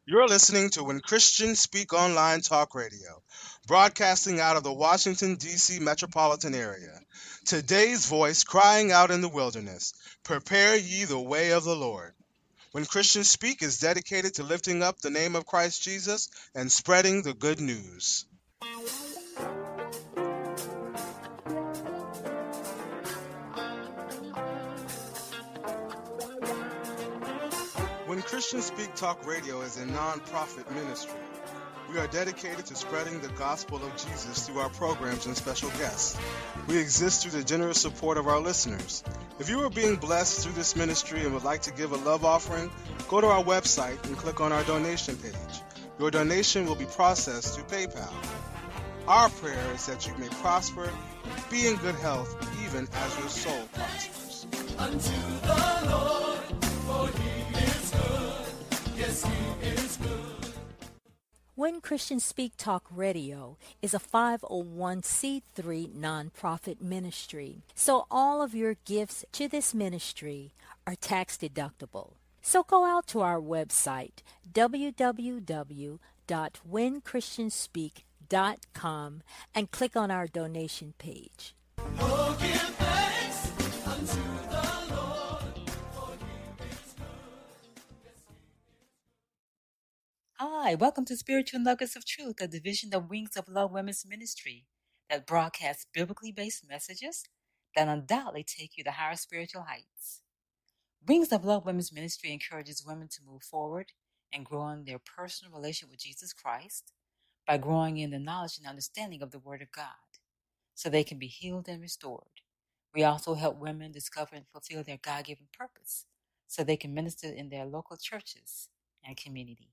You're listening to When Christians Speak Online Talk Radio, broadcasting out of the Washington, D.C. metropolitan area. Today's voice crying out in the wilderness, prepare ye the way of the Lord. When Christians Speak is dedicated to lifting up the name of Christ Jesus and spreading the good news. When Christians Speak Talk Radio is a non-profit ministry. We are dedicated to spreading the gospel of Jesus through our programs and special guests. We exist through the generous support of our listeners. If you are being blessed through this ministry and would like to give a love offering, go to our website and click on our donation page. Your donation will be processed through PayPal. Our prayer is that you may prosper, be in good health, even as your soul prospers. Unto the Lord, for he is good. Yes, he is good. When Christians Speak Talk Radio is a 501c3 nonprofit ministry, so all of your gifts to this ministry are tax deductible. So go out to our website, www.whenchristianspeak.com, and click on our donation page. Oh, give thanks unto the Lord, for he is good. Hi, welcome to Spiritual Nuggets of Truth, a division of Wings of Love Women's Ministry that broadcasts biblically based messages that undoubtedly take you to higher spiritual heights. Wings of Love Women's Ministry encourages women to move forward and grow in their personal relationship with Jesus Christ by growing in the knowledge and understanding of the Word of God so they can be healed and restored. We also help women discover and fulfill their God-given purpose so they can minister in their local churches and community.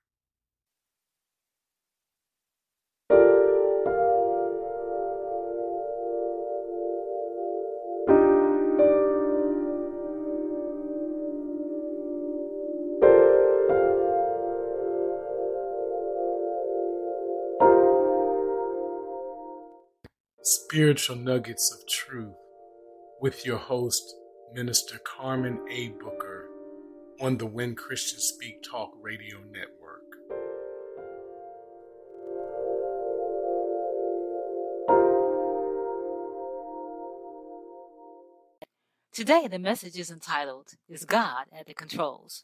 Spiritual Nuggets of Truth with your host, Minister Carmen A. Booker on the When Christians Speak Talk Radio Network. Today, the message is entitled, Is God at the Controls?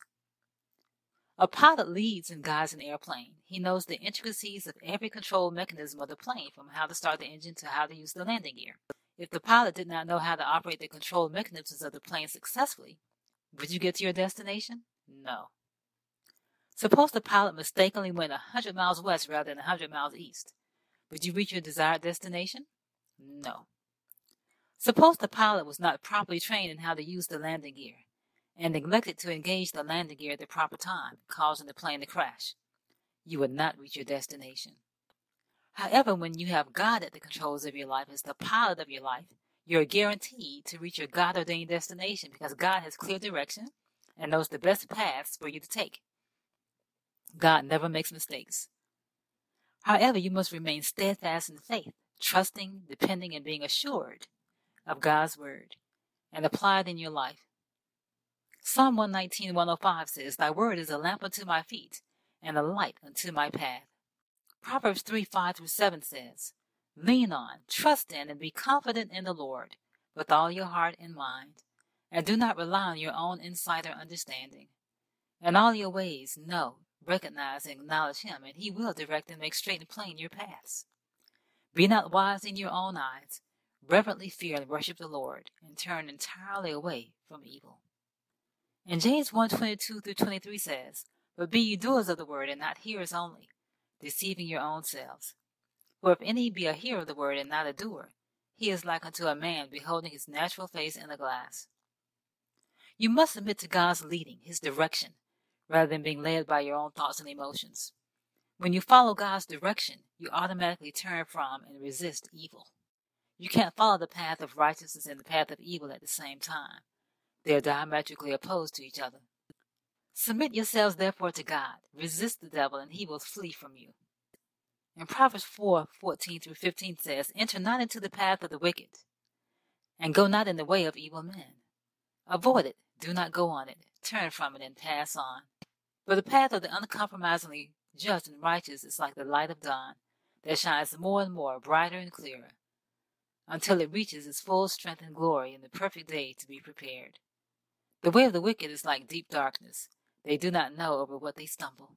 A pilot leads and guides an airplane. He knows the intricacies of every control mechanism of the plane, from how to start the engine to how to use the landing gear. If the pilot did not know how to operate the control mechanisms of the plane successfully, would you get to your destination? No. Suppose the pilot mistakenly went 100 miles west rather than 100 miles east. Would you reach your desired destination? No. Suppose the pilot was not properly trained in how to use the landing gear and neglected to engage the landing gear at the proper time, causing the plane to crash. You would not reach your destination. However, when you have God at the controls of your life as the pilot of your life, you're guaranteed to reach your God-ordained destination because God has clear direction and knows the best paths for you to take. God never makes mistakes. However, you must remain steadfast in faith, trusting, depending, and being assured of God's word and apply it in your life. Psalm 119:105 says, Thy word is a lamp unto my feet and a light unto my path. Proverbs 3:5-7 says, Lean on, trust in, and be confident in the Lord with all your heart and mind, and do not rely on your own insight or understanding. In all your ways, know, recognize, and acknowledge him, and he will direct and make straight and plain your paths. Be not wise in your own eyes. Reverently fear and worship the Lord, and turn entirely away from evil. And James 1:22-23 says, But be ye doers of the word, and not hearers only, deceiving your own selves. For if any be a hearer of the word, and not a doer, he is like unto a man beholding his natural face in a glass. You must submit to God's leading, his direction, rather than being led by your own thoughts and emotions. When you follow God's direction, you automatically turn from and resist evil. You can't follow the path of righteousness and the path of evil at the same time. They are diametrically opposed to each other. Submit yourselves therefore to God. Resist the devil, and he will flee from you. And Proverbs 4:14-15 says, Enter not into the path of the wicked, and go not in the way of evil men. Avoid it, do not go on it, turn from it, and pass on. But the path of the uncompromisingly just and righteous is like the light of dawn that shines more and more brighter and clearer until it reaches its full strength and glory in the perfect day to be prepared. The way of the wicked is like deep darkness. They do not know over what they stumble.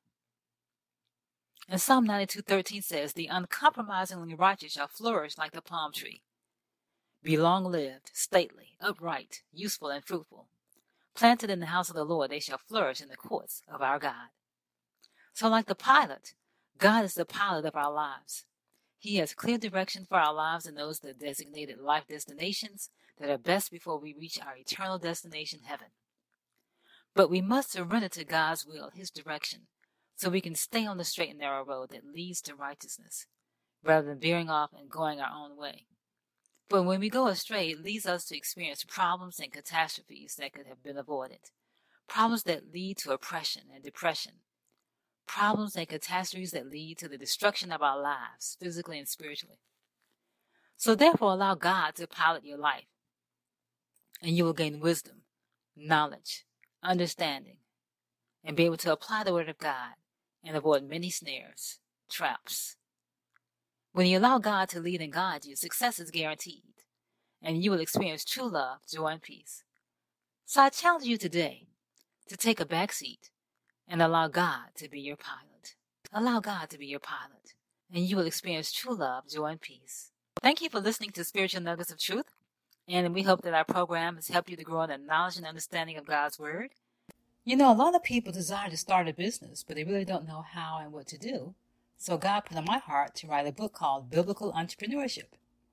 And Psalm 92:13 says, the uncompromisingly righteous shall flourish like the palm tree. Be long-lived, stately, upright, useful, and fruitful. Planted in the house of the Lord, they shall flourish in the courts of our God. So like the pilot, God is the pilot of our lives. He has clear direction for our lives and knows the designated life destinations that are best before we reach our eternal destination, heaven. But we must surrender to God's will, His direction, so we can stay on the straight and narrow road that leads to righteousness, rather than veering off and going our own way. But when we go astray, it leads us to experience problems and catastrophes that could have been avoided, problems that lead to oppression and depression, problems and catastrophes that lead to the destruction of our lives, physically and spiritually. So therefore, allow God to pilot your life, and you will gain wisdom, knowledge, understanding, and be able to apply the Word of God and avoid many snares, traps. When you allow God to lead and guide you, success is guaranteed, and you will experience true love, joy, and peace. So I challenge you today to take a back seat and allow God to be your pilot. Allow God to be your pilot, and you will experience true love, joy, and peace. Thank you for listening to Spiritual Nuggets of Truth, and we hope that our program has helped you to grow in the knowledge and understanding of God's Word. You know, a lot of people desire to start a business, but they really don't know how and what to do. So God put on my heart to write a book called Biblical Entrepreneurship.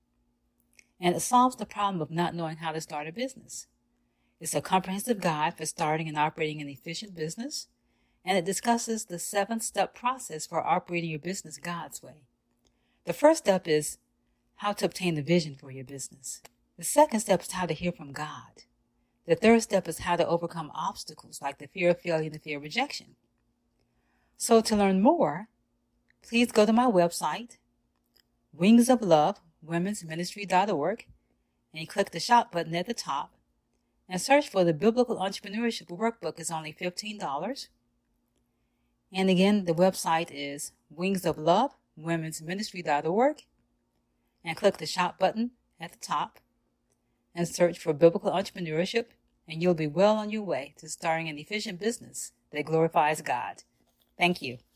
And it solves the problem of not knowing how to start a business. It's a comprehensive guide for starting and operating an efficient business, and it discusses the 7-step process for operating your business God's way. The first step is how to obtain the vision for your business. The second step is how to hear from God. The third step is how to overcome obstacles like the fear of failure and the fear of rejection. So to learn more, please go to my website, wingsoflovewomensministry.org, and click the shop button at the top and search for the Biblical Entrepreneurship Workbook. It's only $15. And again, the website is wingsoflovewomensministry.org, and click the shop button at the top and search for Biblical Entrepreneurship, and you'll be well on your way to starting an efficient business that glorifies God. Thank you.